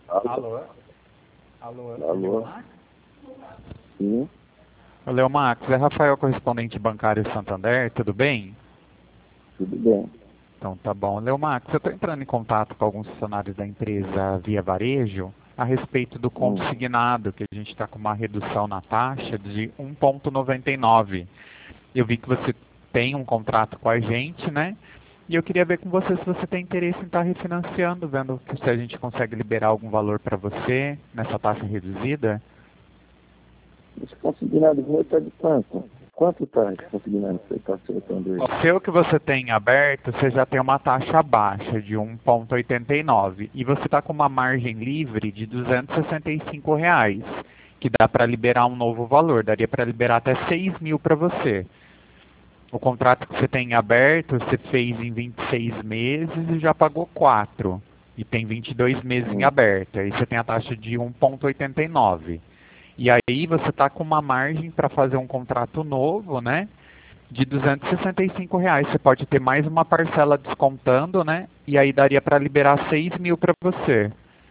Alô? Alô, Alô? Leomax? Sim, Ô, Leomax, é Rafael, correspondente bancário Santander, tudo bem? tudo bem. Então tá bom. Leomax, eu estou entrando em contato com alguns funcionários da empresa Via Varejo a respeito do Hum. consignado, que a gente está com uma redução na taxa de 1,99. Eu vi que você tem um contrato com a gente, né? E eu queria ver com você se você tem interesse em estar refinanciando, vendo se a gente consegue liberar algum valor para você nessa taxa reduzida. Esse consignado meu está de quanto? Quanto está esse consignado que você está soltando aí? O seu que você tem aberto, você já tem uma taxa baixa de 1,89 e você está com uma margem livre de R$ 265, que dá para liberar um novo valor, daria para liberar até 6 mil para você. O contrato que você tem aberto, você fez em 26 meses e já pagou 4. E tem 22 meses em Hum. aberto. Aí você tem a taxa de 1,89. E aí você está com uma margem para fazer um contrato novo, né? De R$ 265. Você pode ter mais uma parcela descontando, né? E aí daria para liberar 6 mil para você.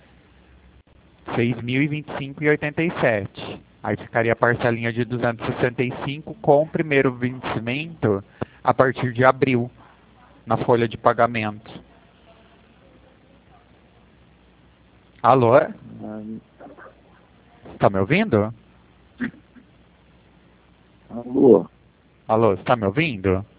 6.025,87. Aí ficaria a parcelinha de 265 com o primeiro vencimento a partir de abril, na folha de pagamento. Alô? Ah, Está me ouvindo? alô? Alô, está me ouvindo?